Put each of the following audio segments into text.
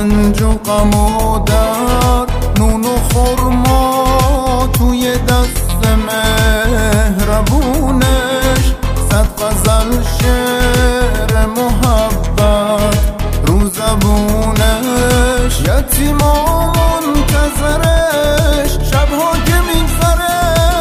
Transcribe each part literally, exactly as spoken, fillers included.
رنج و غم و درد، نون و خرما توی دست مهربونش، صد غزل شعر محبت رو زبونش. یتیما منتظرش شبها که میگذره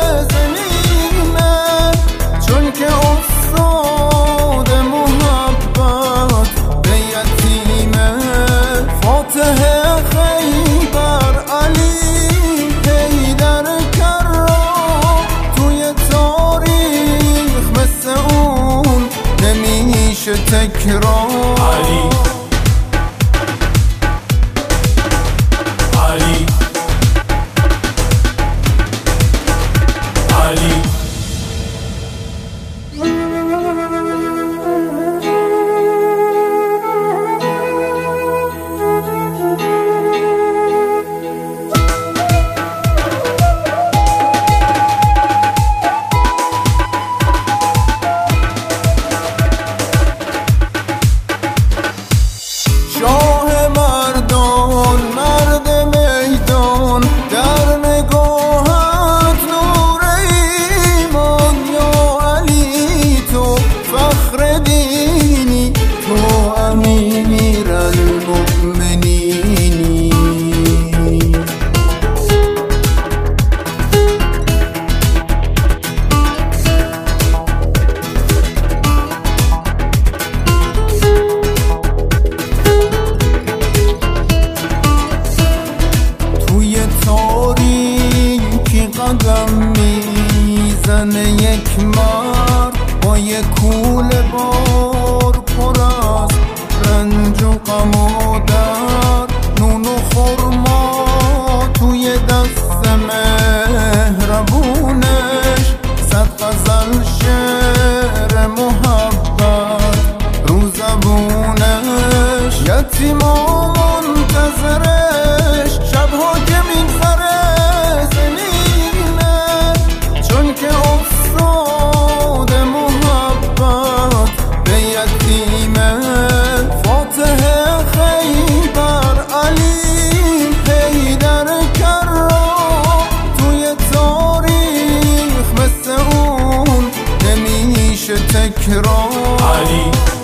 زمینه، چون که استاد محبت به یتیمه. فاتح خیبر علی حیدر کرام، توی تاریخ مثل اون نمیشه تکرار. علی علی علی شاه مردان، مرد میدان، در نگاهت نور ایمان. یا علی تو فخر دینی، تو امیر المؤمنینی. توی تاریکی قدم میزنه یک مرد، با یک کوله بار پر از رنج و غم و درد، نون و خرما توی دست مهربونش، صد غزل شعر محبت رو زبونش. یتیما منتظرش شبها که میگذره زمینه، چون که استاد محبت به یتیمه. فاتح خیبر علی حیدر کرام، توی تاریخ مثل اون نمیشه تکرار. علی